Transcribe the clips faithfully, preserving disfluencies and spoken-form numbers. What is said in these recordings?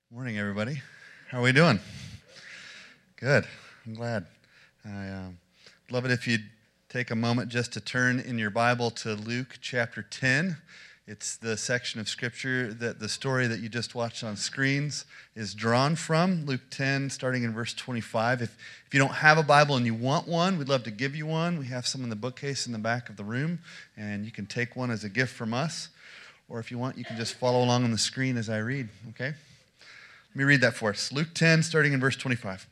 Morning, everybody. How are we doing? Good. I'm glad. I um, love it if you'd take a moment just to turn in your Bible to Luke chapter ten. It's the section of Scripture that the story that you just watched on screens is drawn from. Luke ten, starting in verse twenty-five. If, if you don't have a Bible and you want one, we'd love to give you one. We have some in the bookcase in the back of the room, and you can take one as a gift from us. Or if you want, you can just follow along on the screen as I read, okay? Let me read that for us. Luke ten, starting in verse twenty-five.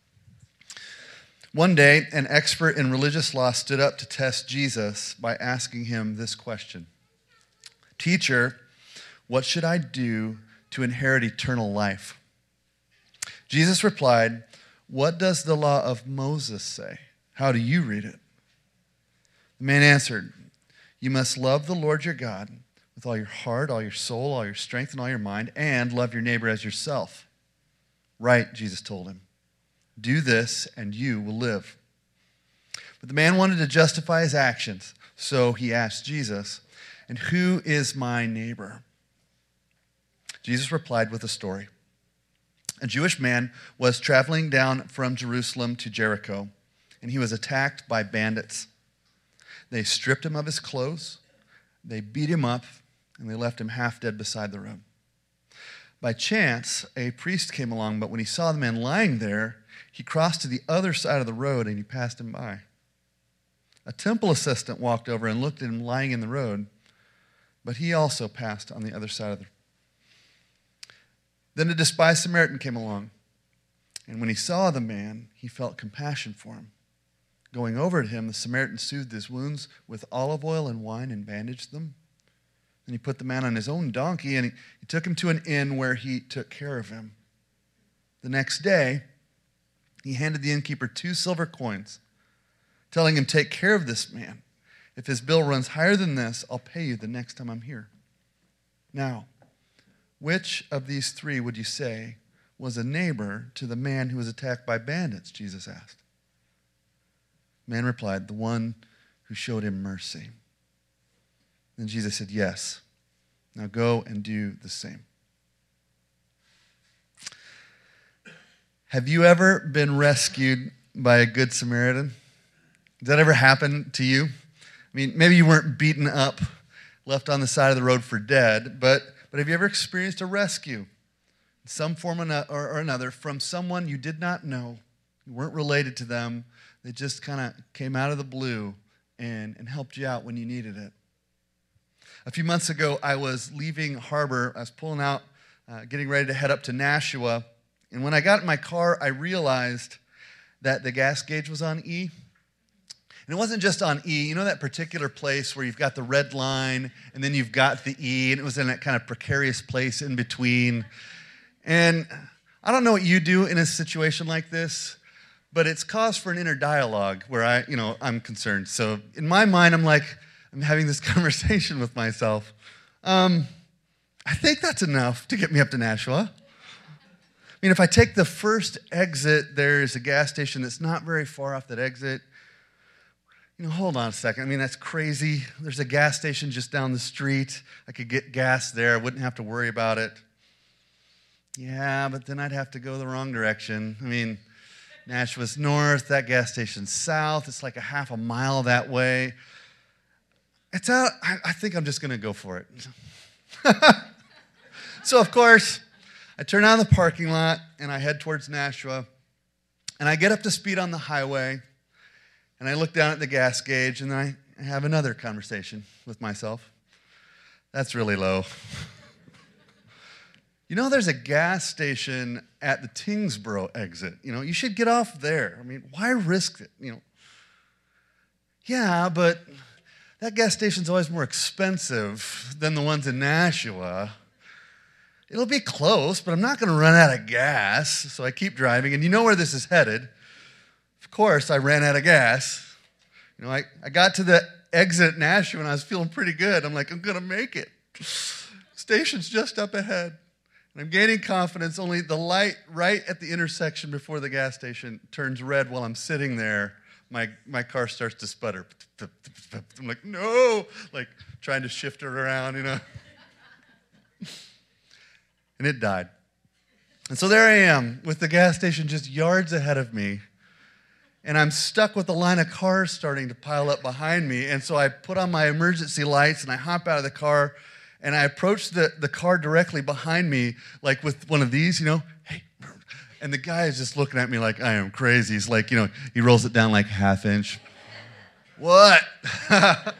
One day, an expert in religious law stood up to test Jesus by asking him this question. Teacher, what should I do to inherit eternal life? Jesus replied, what does the law of Moses say? How do you read it? The man answered, you must love the Lord your God with all your heart, all your soul, all your strength, and all your mind, and love your neighbor as yourself. Right, Jesus told him. Do this, and you will live. But the man wanted to justify his actions, so he asked Jesus, and who is my neighbor? Jesus replied with a story. A Jewish man was traveling down from Jerusalem to Jericho, and he was attacked by bandits. They stripped him of his clothes, they beat him up, and they left him half dead beside the road. By chance, a priest came along, but when he saw the man lying there, he crossed to the other side of the road and he passed him by. A temple assistant walked over and looked at him lying in the road, but he also passed on the other side of the road. Then a despised Samaritan came along, and when he saw the man, he felt compassion for him. Going over to him, the Samaritan soothed his wounds with olive oil and wine and bandaged them. Then he put the man on his own donkey, and he, he took him to an inn where he took care of him. The next day, he handed the innkeeper two silver coins, telling him, take care of this man. If his bill runs higher than this, I'll pay you the next time I'm here. Now, which of these three would you say was a neighbor to the man who was attacked by bandits? Jesus asked. The man replied, the one who showed him mercy. Then Jesus said, yes. Now go and do the same. Have you ever been rescued by a good Samaritan? Does that ever happen to you? I mean, maybe you weren't beaten up, left on the side of the road for dead, but, but have you ever experienced a rescue in some form or another from someone you did not know, you weren't related to them, they just kind of came out of the blue and, and helped you out when you needed it? A few months ago, I was leaving harbor. I was pulling out, uh, getting ready to head up to Nashua. And when I got in my car, I realized that the gas gauge was on E. And it wasn't just on E. You know that particular place where you've got the red line, and then you've got the E, and it was in that kind of precarious place in between. And I don't know what you do in a situation like this, but it's cause for an inner dialogue where I, you know, I'm concerned. So in my mind, I'm like, I'm having this conversation with myself. Um, I think that's enough to get me up to Nashua. I mean, if I take the first exit, there's a gas station that's not very far off that exit. You know, hold on a second. I mean, that's crazy. There's a gas station just down the street. I could get gas there. I wouldn't have to worry about it. Yeah, but then I'd have to go the wrong direction. I mean, Nashua's north, that gas station's south. It's like a half a mile that way. It's out. I, I think I'm just going to go for it. So, of course, I turn out of the parking lot, and I head towards Nashua. And I get up to speed on the highway, and I look down at the gas gauge, and I have another conversation with myself. That's really low. You know, there's a gas station at the Tingsboro exit. You know, you should get off there. I mean, why risk it? You know, yeah, but that gas station's always more expensive than the ones in Nashua. It'll be close, but I'm not going to run out of gas. So I keep driving, and you know where this is headed. Of course, I ran out of gas. You know, I, I got to the exit at Nashua, and I was feeling pretty good. I'm like, I'm going to make it. Station's just up ahead. And I'm gaining confidence, only the light right at the intersection before the gas station turns red while I'm sitting there. My my car starts to sputter. I'm like, no, like trying to shift it around, you know. And it died. And so there I am with the gas station just yards ahead of me. And I'm stuck with a line of cars starting to pile up behind me. And so I put on my emergency lights and I hop out of the car and I approach the, the car directly behind me, like with one of these, you know, hey. And the guy is just looking at me like I am crazy. He's like, you know, he rolls it down like half inch. What? I,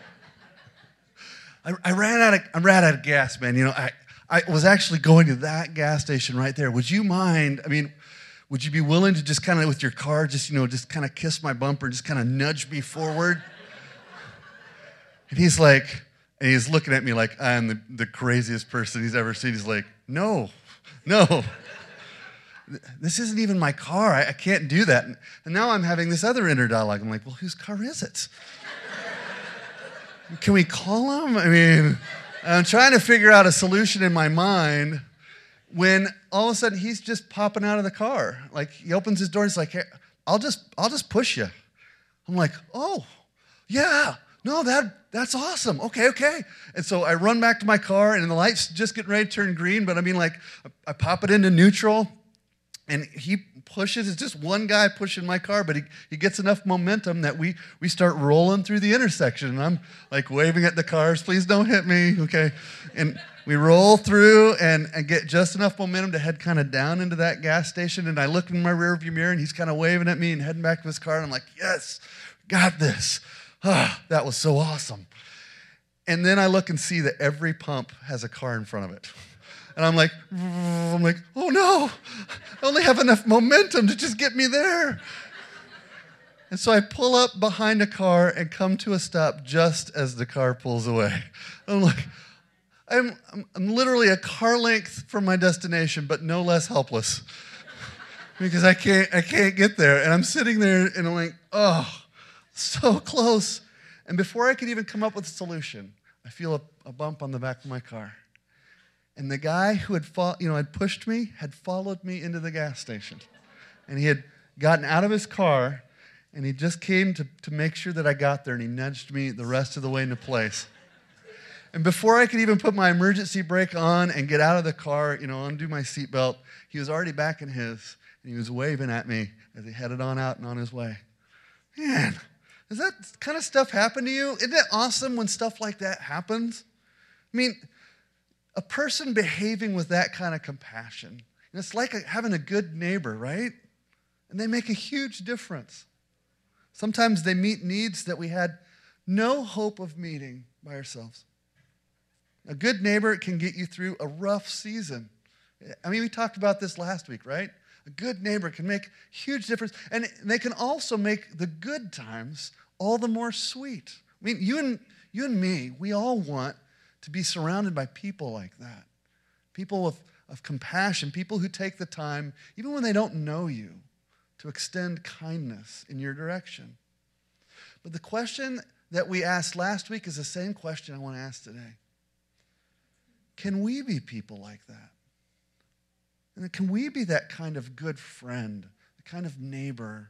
I ran out of I ran out of gas, man. You know, I, I was actually going to that gas station right there. Would you mind? I mean, would you be willing to just kind of with your car, just, you know, just kind of kiss my bumper, just kind of nudge me forward? And he's like, and he's looking at me like I'm the, the craziest person he's ever seen. He's like, no, no. This isn't even my car. I, I can't do that. And, and now I'm having this other inner dialogue. I'm like, well, whose car is it? Can we call him? I mean, I'm trying to figure out a solution in my mind when all of a sudden he's just popping out of the car. Like he opens his door and he's like, hey, I'll just, I'll just push you. I'm like, oh, yeah, no, that that's awesome. Okay, okay. And so I run back to my car and the light's just getting ready to turn green, but I mean, like, I pop it into neutral. And he pushes, it's just one guy pushing my car, but he, he gets enough momentum that we, we start rolling through the intersection. And I'm like waving at the cars, please don't hit me, okay? And we roll through and, and get just enough momentum to head kind of down into that gas station. And I look in my rearview mirror and he's kind of waving at me and heading back to his car. And I'm like, yes, got this. Ah, that was so awesome. And then I look and see that every pump has a car in front of it. And I'm like, I'm like, oh no, I only have enough momentum to just get me there. And so I pull up behind a car and come to a stop just as the car pulls away. I'm like, I'm, I'm, I'm literally a car length from my destination, but no less helpless because I can't, I can't get there. And I'm sitting there and I'm like, oh, so close. And before I could even come up with a solution, I feel a, a bump on the back of my car. And the guy who had fo- you know, had pushed me had followed me into the gas station. And he had gotten out of his car, and he just came to, to make sure that I got there, and he nudged me the rest of the way into place. And before I could even put my emergency brake on and get out of the car, you know, undo my seatbelt, he was already back in his, and he was waving at me as he headed on out and on his way. Man, does that kind of stuff happen to you? Isn't it awesome when stuff like that happens? I mean, a person behaving with that kind of compassion, and it's like having a good neighbor, right? And they make a huge difference. Sometimes they meet needs that we had no hope of meeting by ourselves. A good neighbor can get you through a rough season. I mean, we talked about this last week, right? A good neighbor can make a huge difference. And they can also make the good times all the more sweet. I mean, you and, you and me, we all want to be surrounded by people like that. People of, of compassion, people who take the time, even when they don't know you, to extend kindness in your direction. But the question that we asked last week is the same question I want to ask today. Can we be people like that? And can we be that kind of good friend, the kind of neighbor?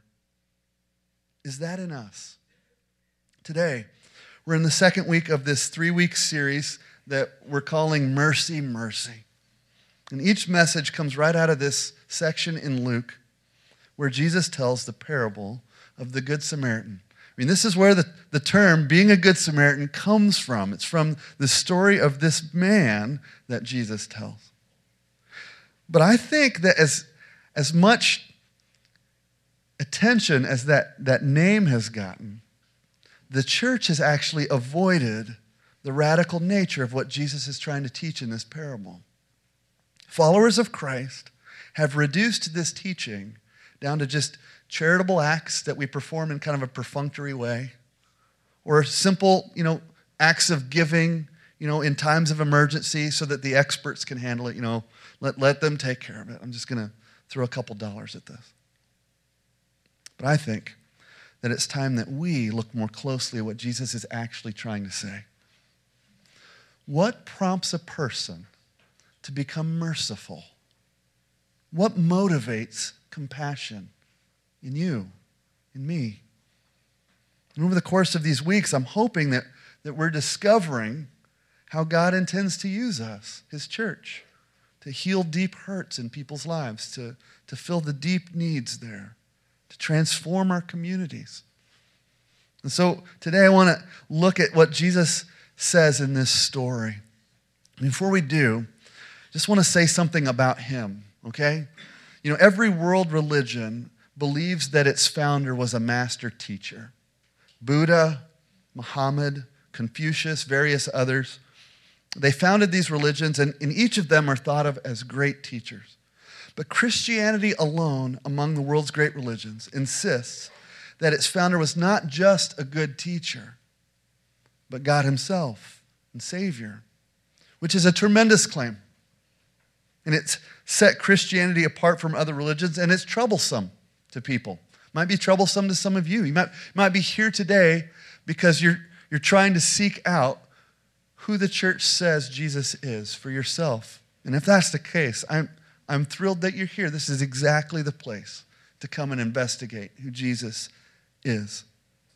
Is that in us? Today, we're in the second week of this three-week series that we're calling Mercy, Mercy. And each message comes right out of this section in Luke where Jesus tells the parable of the Good Samaritan. I mean, this is where the, the term being a Good Samaritan comes from. It's from the story of this man that Jesus tells. But I think that as, as much attention as that, that name has gotten, the church has actually avoided the radical nature of what Jesus is trying to teach in this parable. Followers of Christ have reduced this teaching down to just charitable acts that we perform in kind of a perfunctory way, or simple, you know, acts of giving, you know, in times of emergency so that the experts can handle it, you know, let, let them take care of it. I'm just going to throw a couple dollars at this. But I think that it's time that we look more closely at what Jesus is actually trying to say. What prompts a person to become merciful? What motivates compassion in you, in me? And over the course of these weeks, I'm hoping that, that we're discovering how God intends to use us, His church, to heal deep hurts in people's lives, to, to fill the deep needs there, to transform our communities. And so today I want to look at what Jesus says in this story. Before we do, I just want to say something about him, okay? You know, every world religion believes that its founder was a master teacher. Buddha, Muhammad, Confucius, various others. They founded these religions, and, and each of them are thought of as great teachers. But Christianity alone, among the world's great religions, insists that its founder was not just a good teacher, but God himself and Savior, which is a tremendous claim. And it's set Christianity apart from other religions, and it's troublesome to people. Might be troublesome to some of you. You might, might be here today because you're, you're trying to seek out who the church says Jesus is for yourself. And if that's the case, I'm, I'm thrilled that you're here. This is exactly the place to come and investigate who Jesus is.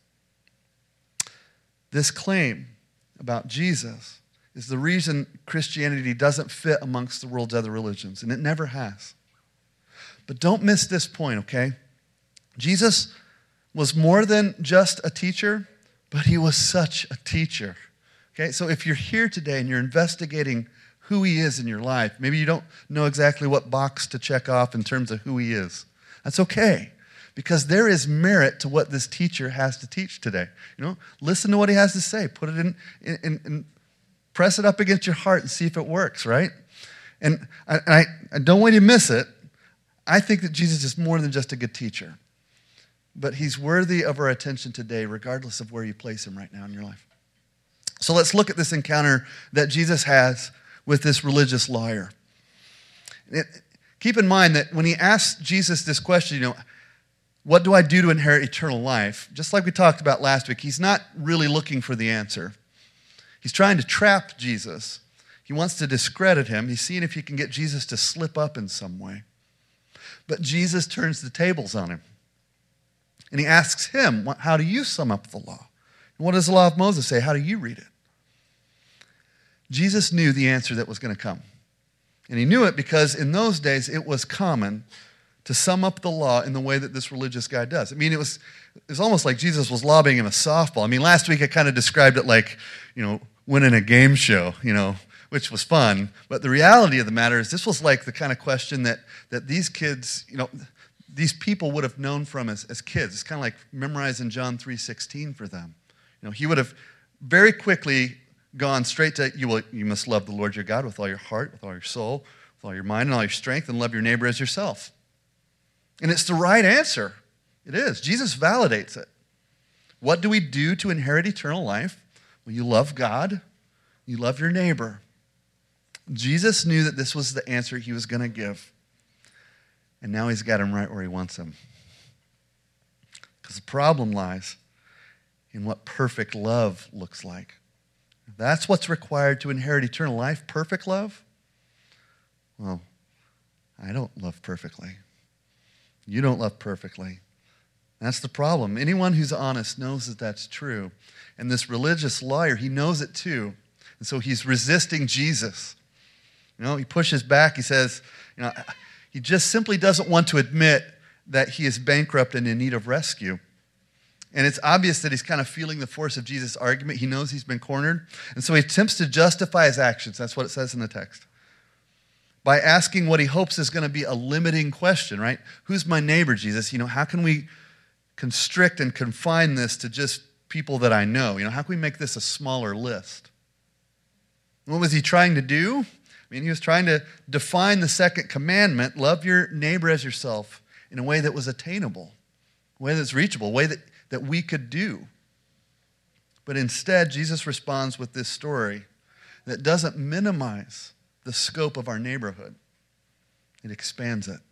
This claim about Jesus is the reason Christianity doesn't fit amongst the world's other religions, and it never has. But don't miss this point, okay? Jesus was more than just a teacher, but he was such a teacher. Okay, so if you're here today and you're investigating who he is in your life, maybe you don't know exactly what box to check off in terms of who he is. That's okay, because there is merit to what this teacher has to teach today. You know, listen to what he has to say. Put it in, in, in press it up against your heart and see if it works, right? And I, I, I don't want you to miss it. I think that Jesus is more than just a good teacher. But he's worthy of our attention today, regardless of where you place him right now in your life. So let's look at this encounter that Jesus has with this religious lawyer. It, keep in mind that when he asked Jesus this question, you know, what do I do to inherit eternal life? Just like we talked about last week, he's not really looking for the answer. He's trying to trap Jesus. He wants to discredit him. He's seeing if he can get Jesus to slip up in some way. But Jesus turns the tables on him. And he asks him, how do you sum up the law? And what does the law of Moses say? How do you read it? Jesus knew the answer that was going to come. And he knew it because in those days it was common to sum up the law in the way that this religious guy does. I mean, it was, it was almost like Jesus was lobbing him a softball. I mean, last week I kind of described it like, you know, winning a game show, you know, which was fun. But the reality of the matter is this was like the kind of question that, that these kids, you know, these people would have known from as, as kids. It's kind of like memorizing John three sixteen for them. You know, he would have very quickly gone straight to, you, will, you must love the Lord your God with all your heart, with all your soul, with all your mind, and all your strength, and love your neighbor as yourself. And it's the right answer. It is. Jesus validates it. What do we do to inherit eternal life? Well, you love God, you love your neighbor. Jesus knew that this was the answer he was going to give. And now he's got him right where he wants him. Because the problem lies in what perfect love looks like. That's what's required to inherit eternal life, perfect love. Well, I don't love perfectly. You don't love perfectly. That's the problem. Anyone who's honest knows that that's true. And this religious lawyer, he knows it too. And so he's resisting Jesus. You know, he pushes back. He says, you know, he just simply doesn't want to admit that he is bankrupt and in need of rescue. And it's obvious that he's kind of feeling the force of Jesus' argument. He knows he's been cornered. And so he attempts to justify his actions. That's what it says in the text. By asking what he hopes is going to be a limiting question, right? Who's my neighbor, Jesus? You know, how can we constrict and confine this to just people that I know? You know, how can we make this a smaller list? What was he trying to do? I mean, he was trying to define the second commandment, love your neighbor as yourself, in a way that was attainable, a way that's reachable, a way that, that we could do. But instead, Jesus responds with this story that doesn't minimize the scope of our neighborhood. It expands it.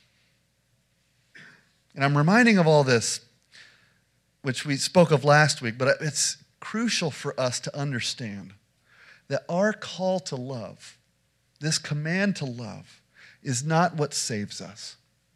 And I'm reminding of all this, which we spoke of last week, but it's crucial for us to understand that our call to love, this command to love, is not what saves us.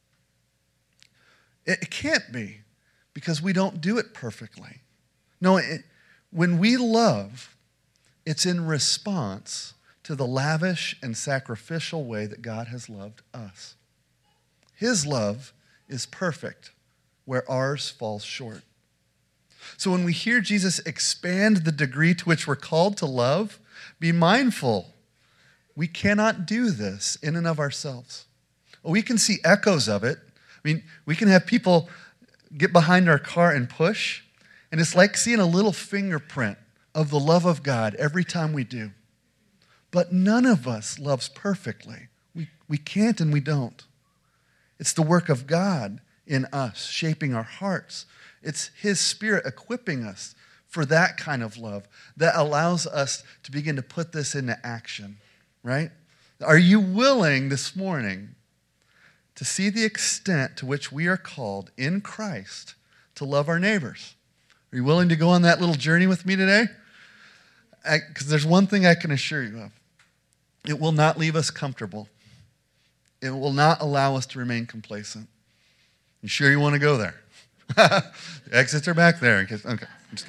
It can't be, because we don't do it perfectly. No, it, when we love, it's in response to the lavish and sacrificial way that God has loved us. His love is perfect, where ours falls short. So when we hear Jesus expand the degree to which we're called to love, be mindful. We cannot do this in and of ourselves. We can see echoes of it. I mean, we can have people get behind our car and push, and it's like seeing a little fingerprint of the love of God every time we do. But none of us loves perfectly. We, we can't and we don't. It's the work of God in us, shaping our hearts. It's His Spirit equipping us for that kind of love that allows us to begin to put this into action, right? Are you willing this morning to see the extent to which we are called in Christ to love our neighbors? Are you willing to go on that little journey with me today? Because there's one thing I can assure you of. It will not leave us comfortable. It will not allow us to remain complacent. You sure you want to go there? The exits are back there. In case, okay.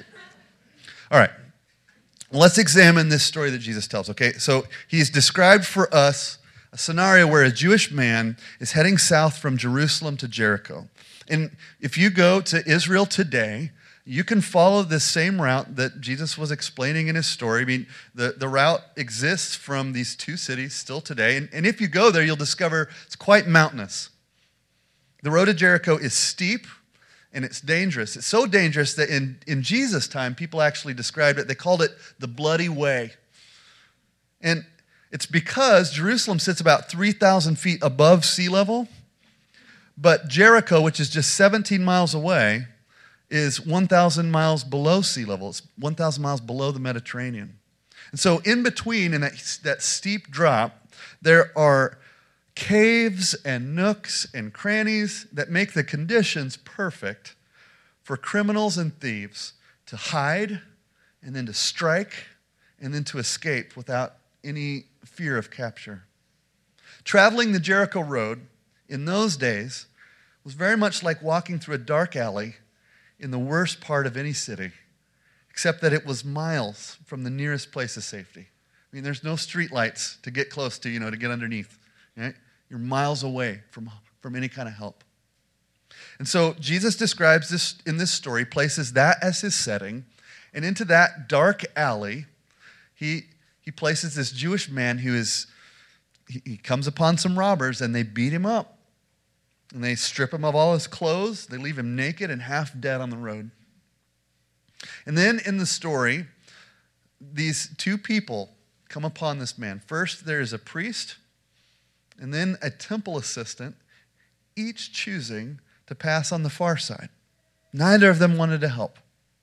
All right. Let's examine this story that Jesus tells, okay? So he's described for us a scenario where a Jewish man is heading south from Jerusalem to Jericho. And if you go to Israel today, you can follow this same route that Jesus was explaining in his story. I mean, the, the route exists from these two cities still today. And, and if you go there, you'll discover it's quite mountainous. The road to Jericho is steep and it's dangerous. It's so dangerous that in, in Jesus' time, people actually described it. They called it the Bloody Way. And it's because Jerusalem sits about three thousand feet above sea level, but Jericho, which is just seventeen miles away, is one thousand miles below sea level. It's one thousand miles below the Mediterranean. And so in between, in that, that steep drop, there are caves and nooks and crannies that make the conditions perfect for criminals and thieves to hide and then to strike and then to escape without any fear of capture. Traveling the Jericho Road in those days was very much like walking through a dark alley in the worst part of any city, except that it was miles from the nearest place of safety. I mean, there's no street lights to get close to, you know, to get underneath, right? You're miles away from, from any kind of help. And so Jesus describes this in this story, places that as his setting, and into that dark alley, he, he places this Jewish man who is, he, he comes upon some robbers and they beat him up. And they strip him of all his clothes. They leave him naked and half dead on the road. And then in the story, these two people come upon this man. First, there is a priest, and then a temple assistant, each choosing to pass on the far side. Neither of them wanted to help.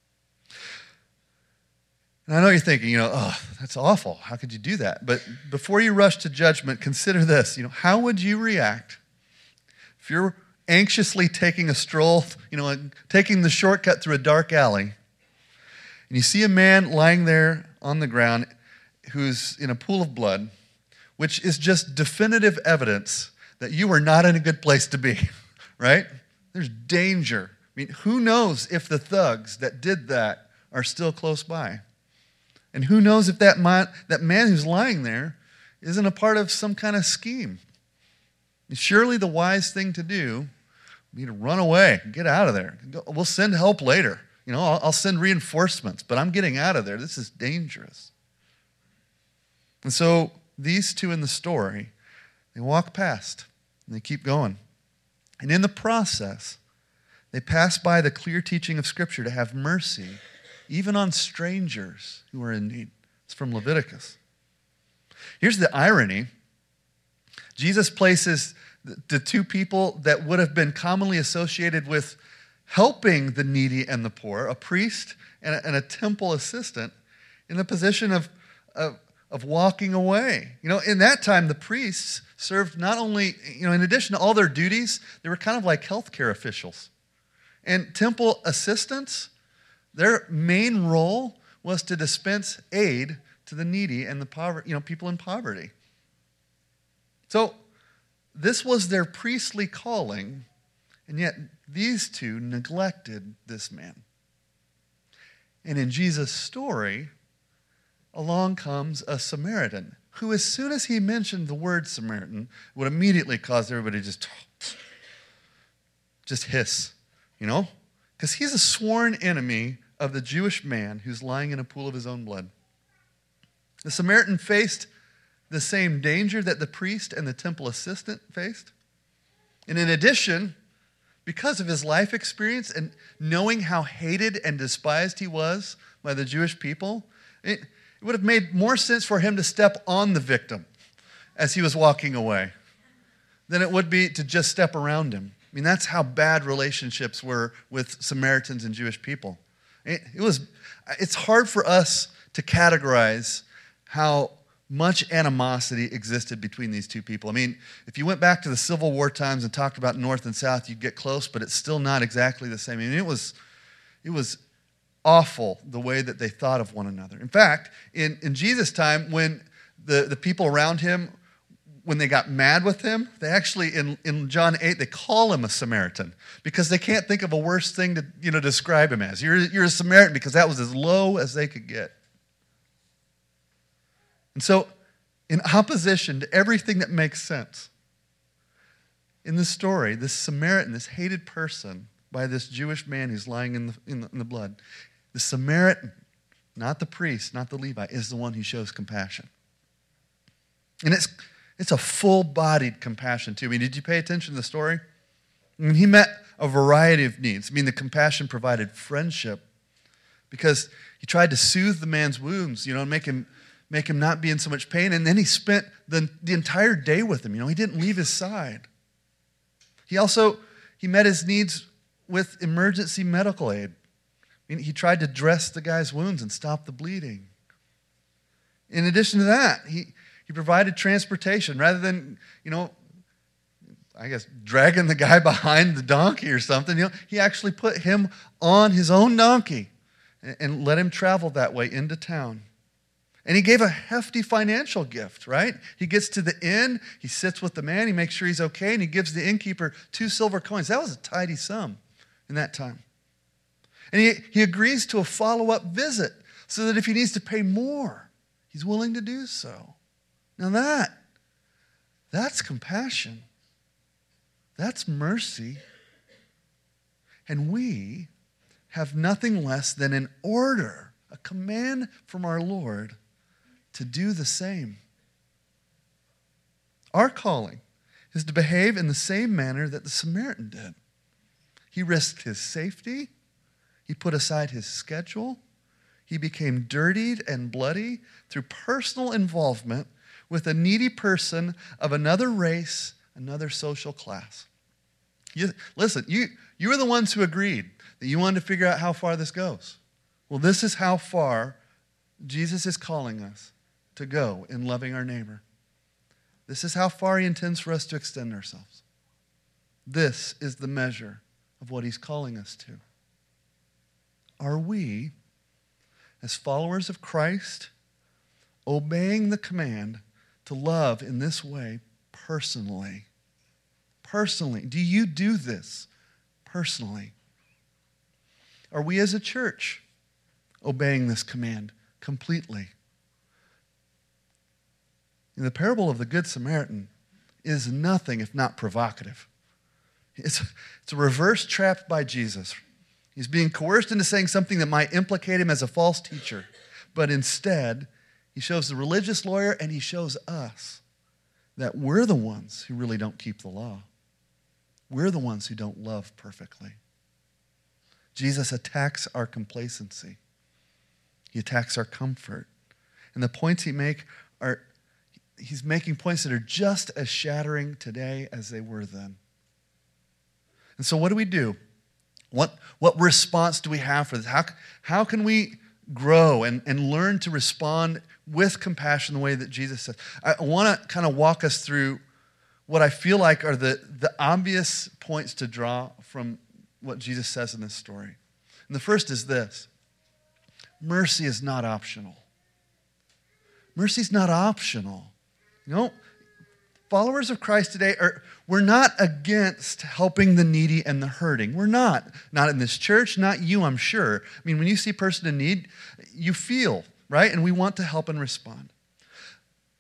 And I know you're thinking, you know, oh, that's awful. How could you do that? But before you rush to judgment, consider this. You know, how would you react if you're anxiously taking a stroll, you know, taking the shortcut through a dark alley, and you see a man lying there on the ground who's in a pool of blood, which is just definitive evidence that you are not in a good place to be, right? There's danger. I mean, who knows if the thugs that did that are still close by? And who knows if that man, that man who's lying there isn't a part of some kind of scheme? Surely the wise thing to do would be to run away, get out of there. We'll send help later. You know, I'll, I'll send reinforcements, but I'm getting out of there. This is dangerous. And so these two in the story, they walk past and they keep going. And in the process, they pass by the clear teaching of Scripture to have mercy even on strangers who are in need. It's from Leviticus. Here's the irony. Jesus places the two people that would have been commonly associated with helping the needy and the poor, a priest and a, and a temple assistant, in the position of, of, of walking away. You know, in that time, the priests served not only, you know, in addition to all their duties, they were kind of like healthcare officials. And temple assistants, their main role was to dispense aid to the needy and the poverty, you know, people in poverty. So this was their priestly calling, and yet these two neglected this man. And in Jesus' story, along comes a Samaritan who, as soon as he mentioned the word Samaritan, would immediately cause everybody to just, just hiss, you know? Because he's a sworn enemy of the Jewish man who's lying in a pool of his own blood. The Samaritan faced the same danger that the priest and the temple assistant faced. And in addition, because of his life experience and knowing how hated and despised he was by the Jewish people, it, it would have made more sense for him to step on the victim as he was walking away than it would be to just step around him. I mean, that's how bad relationships were with Samaritans and Jewish people. It, it was, it's hard for us to categorize how much animosity existed between these two people. I mean, if you went back to the Civil War times and talked about North and South, you'd get close, but it's still not exactly the same. I mean, it was, it was awful the way that they thought of one another. In fact, in, in Jesus' time, when the, the people around him, when they got mad with him, they actually, in, in John eight, they call him a Samaritan because they can't think of a worse thing to, you know, describe him as. You're, you're a Samaritan because that was as low as they could get. And so, in opposition to everything that makes sense, in this story, this Samaritan, this hated person by this Jewish man who's lying in the, in the, in the blood, the Samaritan, not the priest, not the Levite, is the one who shows compassion. And it's, it's a full-bodied compassion, too. I mean, did you pay attention to the story? I mean, he met a variety of needs. I mean, the compassion provided friendship because he tried to soothe the man's wounds, you know, and make him make him not be in so much pain. And then he spent the, the entire day with him. You know, he didn't leave his side. He also, he met his needs with emergency medical aid. I mean, he tried to dress the guy's wounds and stop the bleeding. In addition to that, he, he provided transportation rather than, you know, I guess dragging the guy behind the donkey or something. You know, he actually put him on his own donkey and, and let him travel that way into town. And he gave a hefty financial gift, right? He gets to the inn, he sits with the man, he makes sure he's okay, and he gives the innkeeper two silver coins. That was a tidy sum in that time. And he, he agrees to a follow-up visit so that if he needs to pay more, he's willing to do so. Now that, that's compassion. That's mercy. And we have nothing less than an order, a command from our Lord to do the same. Our calling is to behave in the same manner that the Samaritan did. He risked his safety. He put aside his schedule. He became dirtied and bloody through personal involvement with a needy person of another race, another social class. You, listen, you, you were the ones who agreed that you wanted to figure out how far this goes. Well, this is how far Jesus is calling us to go in loving our neighbor. This is how far he intends for us to extend ourselves. This is the measure of what he's calling us to. Are we, as followers of Christ, obeying the command to love in this way personally? Personally. Do you do this personally? Are we as a church obeying this command completely? And the parable of the Good Samaritan is nothing if not provocative. It's, it's a reverse trap by Jesus. He's being coerced into saying something that might implicate him as a false teacher. But instead, he shows the religious lawyer and he shows us that we're the ones who really don't keep the law. We're the ones who don't love perfectly. Jesus attacks our complacency. He attacks our comfort. And the points he makes are, he's making points that are just as shattering today as they were then. And so what do we do? What, what response do we have for this? How, how can we grow and, and learn to respond with compassion the way that Jesus says? I want to kind of walk us through what I feel like are the, the obvious points to draw from what Jesus says in this story. And the first is this: mercy is not optional. Mercy is not optional. You know, followers of Christ today are, we're not against helping the needy and the hurting. We're not. Not in this church, not you, I'm sure. I mean, when you see a person in need, you feel, right? And we want to help and respond.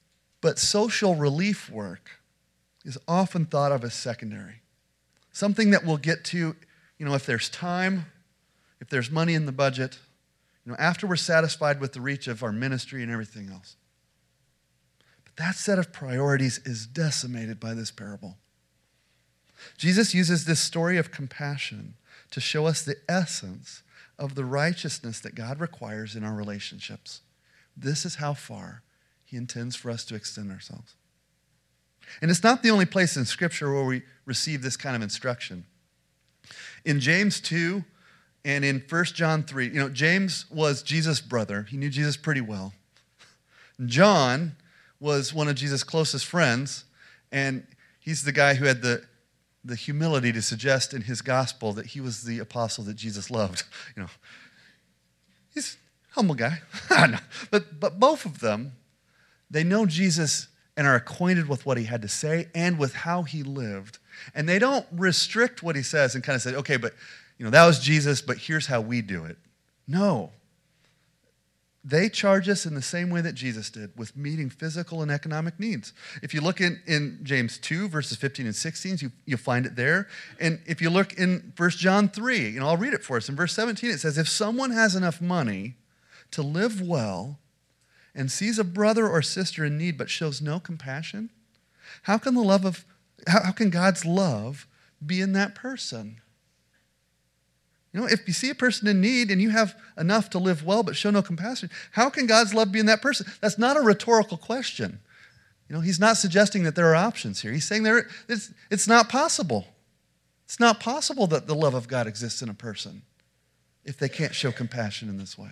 But social relief work is often thought of as secondary. Something that we'll get to, you know, if there's time, if there's money in the budget, you know, after we're satisfied with the reach of our ministry and everything else. But that set of priorities is decimated by this parable. Jesus uses this story of compassion to show us the essence of the righteousness that God requires in our relationships. This is how far he intends for us to extend ourselves. And it's not the only place in Scripture where we receive this kind of instruction. In James two and in First John three, you know, James was Jesus' brother. He knew Jesus pretty well. John was one of Jesus' closest friends, and he's the guy who had the, the humility to suggest in his gospel that he was the apostle that Jesus loved. You know, he's a humble guy. but, but both of them, they know Jesus and are acquainted with what he had to say and with how he lived. And they don't restrict what he says and kind of say, okay, but you know, that was Jesus, but here's how we do it. No. They charge us in the same way that Jesus did, with meeting physical and economic needs. If you look in, in James two, verses fifteen and sixteen, you, you'll find it there. And if you look in First John three, you know, I'll read it for us. In verse seventeen, it says, if someone has enough money to live well and sees a brother or sister in need but shows no compassion, how can the love of, how, how can God's love be in that person? You know, if you see a person in need and you have enough to live well but show no compassion, how can God's love be in that person? That's not a rhetorical question. You know, he's not suggesting that there are options here. He's saying there, it's, it's not possible. It's not possible that the love of God exists in a person if they can't show compassion in this way.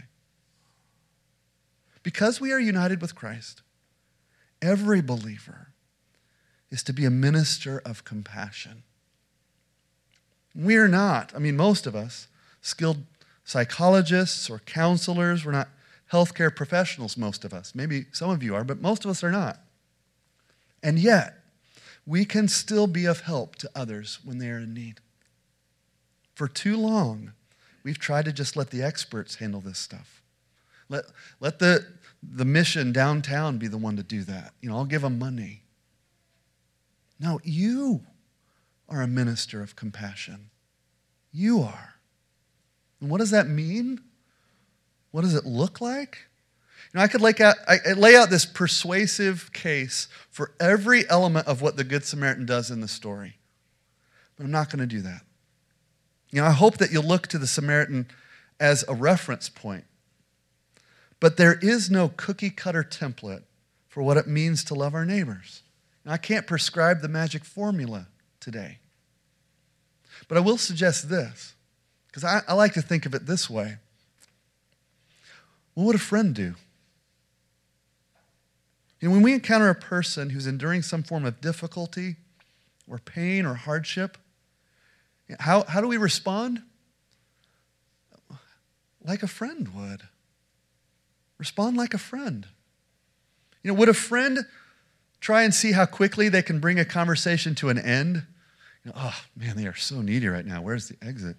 Because we are united with Christ, every believer is to be a minister of compassion. We are not, I mean, most of us, skilled psychologists or counselors. We're not healthcare professionals, most of us. Maybe some of you are, but most of us are not. And yet, we can still be of help to others when they are in need. For too long, we've tried to just let the experts handle this stuff. Let, let the, the mission downtown be the one to do that. You know, I'll give them money. No, you are a minister of compassion. You are. And what does that mean? What does it look like? You know, I could lay out, I lay out this persuasive case for every element of what the Good Samaritan does in the story. But I'm not going to do that. You know, I hope that you'll look to the Samaritan as a reference point. But there is no cookie-cutter template for what it means to love our neighbors. Now, I can't prescribe the magic formula today. But I will suggest this, because I, I like to think of it this way. What would a friend do? You know, when we encounter a person who's enduring some form of difficulty or pain or hardship, how, how do we respond? Like a friend would. Respond like a friend. You know, would a friend try and see how quickly they can bring a conversation to an end? You know, oh, man, they are so needy right now. Where's the exit?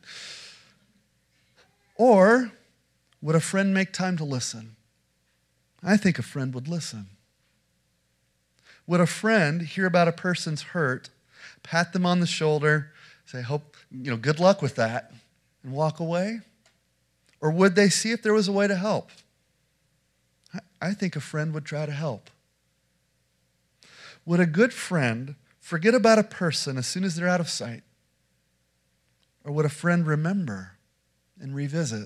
Or would a friend make time to listen? I think a friend would listen. Would a friend hear about a person's hurt, pat them on the shoulder, say, hope, you know, good luck with that, and walk away? Or would they see if there was a way to help? I, I think a friend would try to help. Would a good friend forget about a person as soon as they're out of sight? Or would a friend remember and revisit?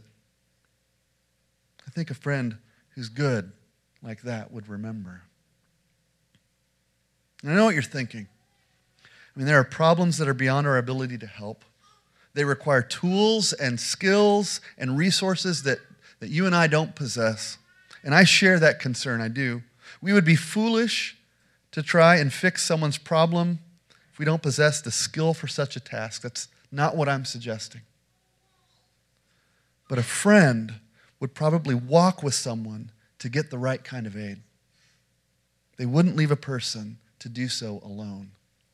I think a friend who's good like that would remember. And I know what you're thinking. I mean, there are problems that are beyond our ability to help. They require tools and skills and resources that, that you and I don't possess. And I share that concern, I do. We would be foolish to try and fix someone's problem if we don't possess the skill for such a task. That's not what I'm suggesting. But a friend would probably walk with someone to get the right kind of aid. They wouldn't leave a person to do so alone.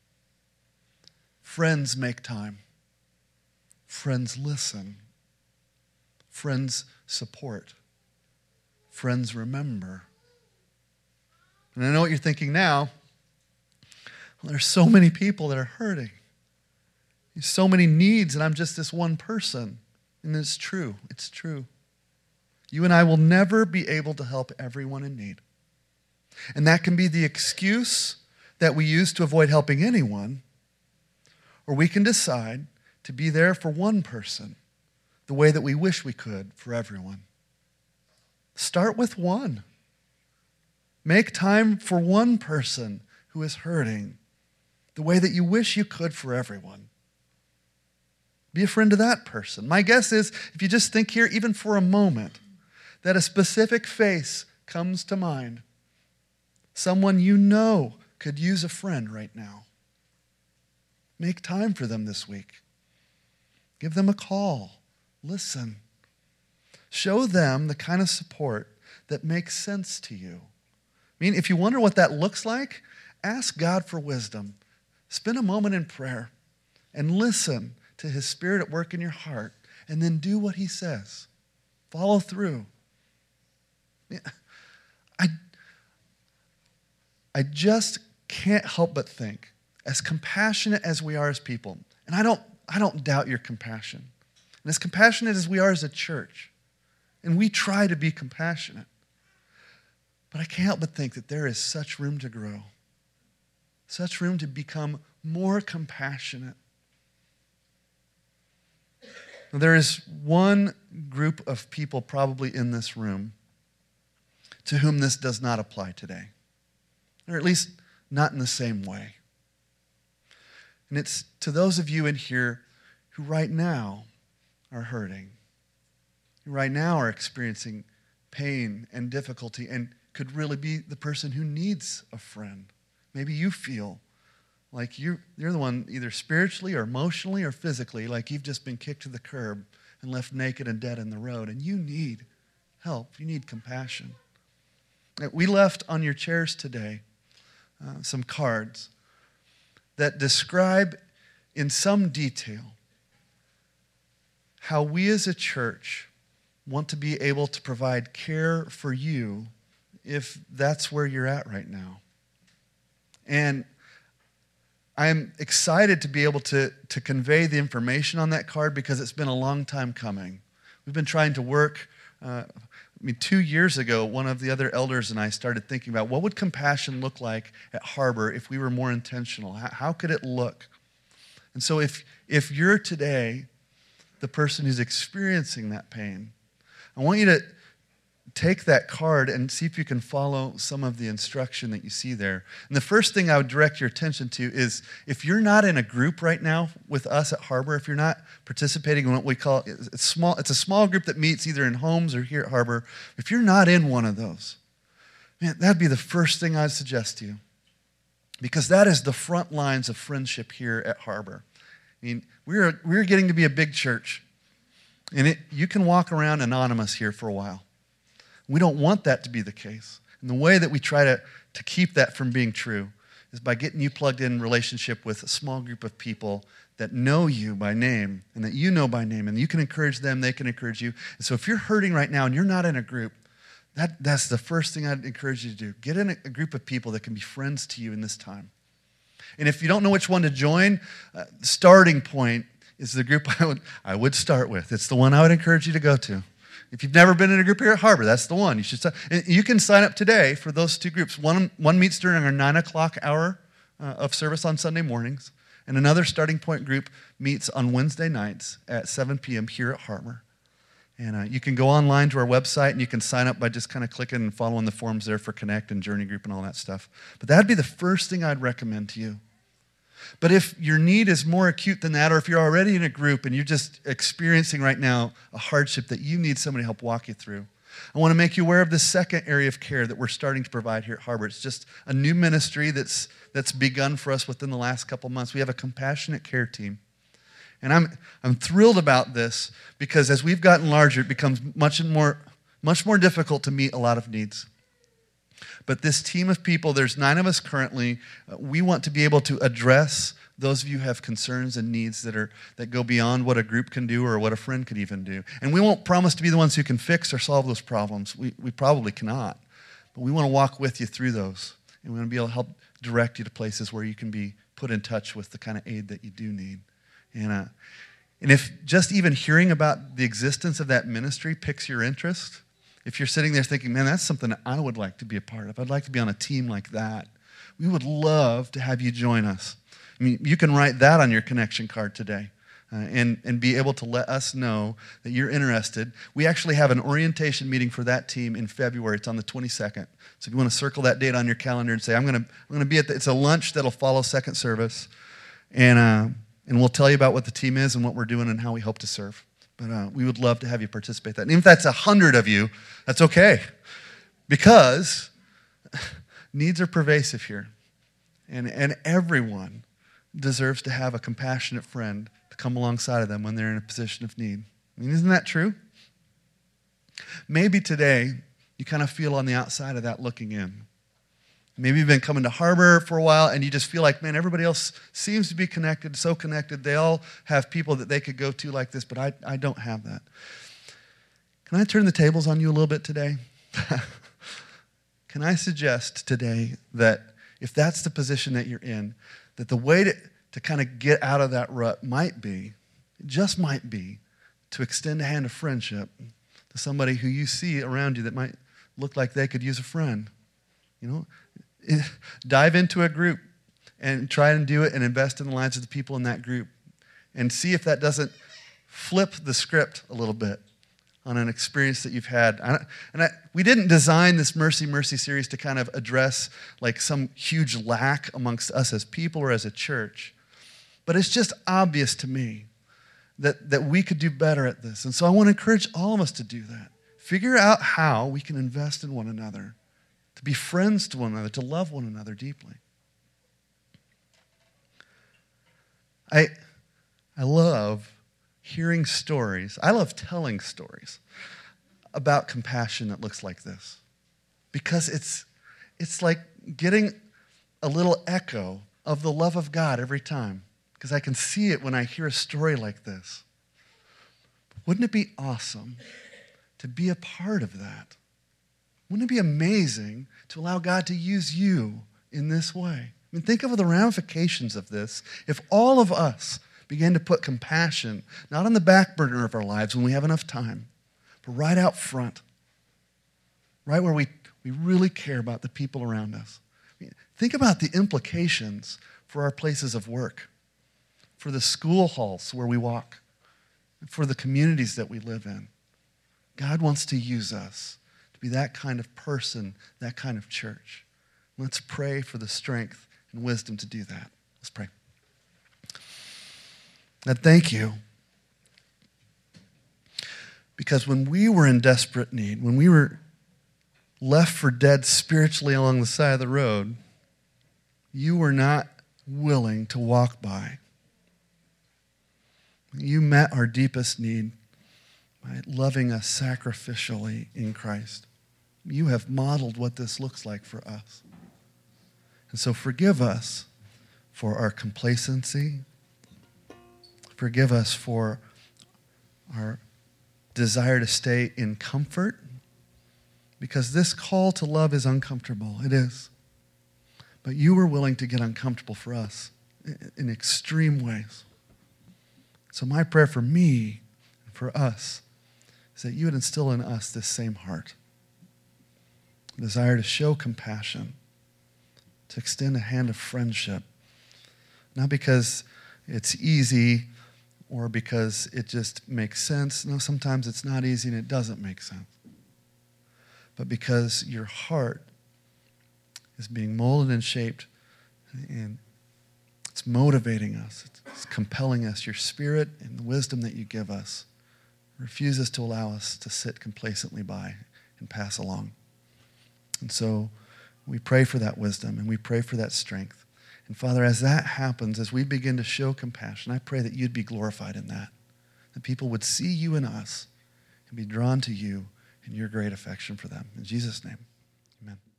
Friends make time. Friends listen. Friends support. Friends remember. And I know what you're thinking now. Well, there's so many people that are hurting. There's so many needs, and I'm just this one person. And it's true. It's true. You and I will never be able to help everyone in need. And that can be the excuse that we use to avoid helping anyone, or we can decide to be there for one person the way that we wish we could for everyone. Start with one. Make time for one person who is hurting the way that you wish you could for everyone. Be a friend to that person. My guess is, if you just think here, even for a moment, that a specific face comes to mind. Someone you know could use a friend right now. Make time for them this week. Give them a call. Listen. Show them the kind of support that makes sense to you. I mean, if you wonder what that looks like, ask God for wisdom. Spend a moment in prayer and listen to His Spirit at work in your heart, and then do what He says. Follow through. I, I just can't help but think, as compassionate as we are as people, and I don't, I don't doubt your compassion, and as compassionate as we are as a church, and we try to be compassionate, but I can't help but think that there is such room to grow, such room to become more compassionate. There is one group of people probably in this room to whom this does not apply today, or at least not in the same way. And it's to those of you in here who right now are hurting, who right now are experiencing pain and difficulty and could really be the person who needs a friend. Maybe you feel like you, you're the one either spiritually or emotionally or physically, like you've just been kicked to the curb and left naked and dead in the road, and you need help. You need compassion. We left on your chairs today uh, some cards that describe in some detail how we as a church want to be able to provide care for you if that's where you're at right now. And I'm excited to be able to, to convey the information on that card because it's been a long time coming. We've been trying to work. Uh, I mean, two years ago, one of the other elders and I started thinking about what would compassion look like at Harbor if we were more intentional? How, how could it look? And so if, if you're today the person who's experiencing that pain, I want you to take that card and see if you can follow some of the instruction that you see there. And the first thing I would direct your attention to is if you're not in a group right now with us at Harbor, if you're not participating in what we call, it's small, it's a small group that meets either in homes or here at Harbor. If you're not in one of those, man, that'd be the first thing I'd suggest to you, because that is the front lines of friendship here at Harbor. I mean, we're, we're getting to be a big church, and it, you can walk around anonymous here for a while. We don't want that to be the case. And the way that we try to, to keep that from being true is by getting you plugged in relationship with a small group of people that know you by name and that you know by name, and you can encourage them, they can encourage you. And so if you're hurting right now and you're not in a group, that, that's the first thing I'd encourage you to do. Get in a, a group of people that can be friends to you in this time. And if you don't know which one to join, uh, starting point is the group I would, I would start with. It's the one I would encourage you to go to. If you've never been in a group here at Harbor, that's the one. You should. Start. You can sign up today for those two groups. One, one meets during our nine o'clock hour uh, of service on Sunday mornings, and another starting point group meets on Wednesday nights at seven p.m. here at Harbor. And uh, you can go online to our website, and you can sign up by just kind of clicking and following the forms there for Connect and Journey Group and all that stuff. But that'd be the first thing I'd recommend to you. But if your need is more acute than that, or if you're already in a group and you're just experiencing right now a hardship that you need somebody to help walk you through, I want to make you aware of the second area of care that we're starting to provide here at Harbor. It's just a new ministry that's, that's begun for us within the last couple months. We have a compassionate care team. And I'm, I'm thrilled about this because as we've gotten larger, it becomes much more, much more difficult to meet a lot of needs. But this team of people, there's nine of us currently, uh, we want to be able to address those of you who have concerns and needs that are that go beyond what a group can do or what a friend could even do. And we won't promise to be the ones who can fix or solve those problems. We, we probably cannot. But we want to walk with you through those. And we want to be able to help direct you to places where you can be put in touch with the kind of aid that you do need. And, uh, and if just even hearing about the existence of that ministry piques your interest, if you're sitting there thinking, man, that's something I would like to be a part of. I'd like to be on a team like that. We would love to have you join us. I mean, you can write that on your connection card today. Uh, and, and be able to let us know that you're interested. We actually have an orientation meeting for that team in February. It's on the twenty-second. So if you want to circle that date on your calendar and say, I'm going to I'm going to be at the, it's a lunch that'll follow second service. And, uh, and we'll tell you about what the team is and what we're doing and how we hope to serve. But uh, we would love to have you participate in that. And even if that's a hundred of you, that's okay. Because needs are pervasive here. And, and everyone deserves to have a compassionate friend to come alongside of them when they're in a position of need. I mean, isn't that true? Maybe today you kind of feel on the outside of that looking in. Maybe you've been coming to Harbor for a while and you just feel like, man, everybody else seems to be connected, so connected. They all have people that they could go to like this, but I, I don't have that. Can I turn the tables on you a little bit today? Can I suggest today that if that's the position that you're in, that the way to to kind of get out of that rut might be, just might be, to extend a hand of friendship to somebody who you see around you that might look like they could use a friend. You know, dive into a group and try and do it and invest in the lives of the people in that group and see if that doesn't flip the script a little bit on an experience that you've had. And I, we didn't design this Mercy Mercy series to kind of address like some huge lack amongst us as people or as a church. But it's just obvious to me that, that we could do better at this. And so I want to encourage all of us to do that. Figure out how we can invest in one another, to be friends to one another, to love one another deeply. I, I love hearing stories. I love telling stories about compassion that looks like this. Because it's, it's like getting a little echo of the love of God every time. Because I can see it when I hear a story like this. Wouldn't it be awesome to be a part of that? Wouldn't it be amazing to allow God to use you in this way? I mean, think of the ramifications of this. If all of us began to put compassion, not on the back burner of our lives when we have enough time, but right out front, right where we, we really care about the people around us. I mean, think about the implications for our places of work, for the school halls where we walk, for the communities that we live in. God wants to use us to be that kind of person, that kind of church. Let's pray for the strength and wisdom to do that. Let's pray. God, thank you. Because when we were in desperate need, when we were left for dead spiritually along the side of the road, you were not willing to walk by. You met our deepest need by loving us sacrificially in Christ. You have modeled what this looks like for us. And so forgive us for our complacency. Forgive us for our desire to stay in comfort, because this call to love is uncomfortable. It is. But you were willing to get uncomfortable for us in extreme ways. So my prayer for me and for us is that you would instill in us this same heart, a desire to show compassion, to extend a hand of friendship, not because it's easy or because it just makes sense. No, sometimes it's not easy and it doesn't make sense. But because your heart is being molded and shaped, and it's motivating us, it's compelling us. Your spirit and the wisdom that you give us refuses to allow us to sit complacently by and pass along. And so we pray for that wisdom and we pray for that strength. And Father, as that happens, as we begin to show compassion, I pray that you'd be glorified in that, that people would see you in us and be drawn to you and your great affection for them. In Jesus' name, amen.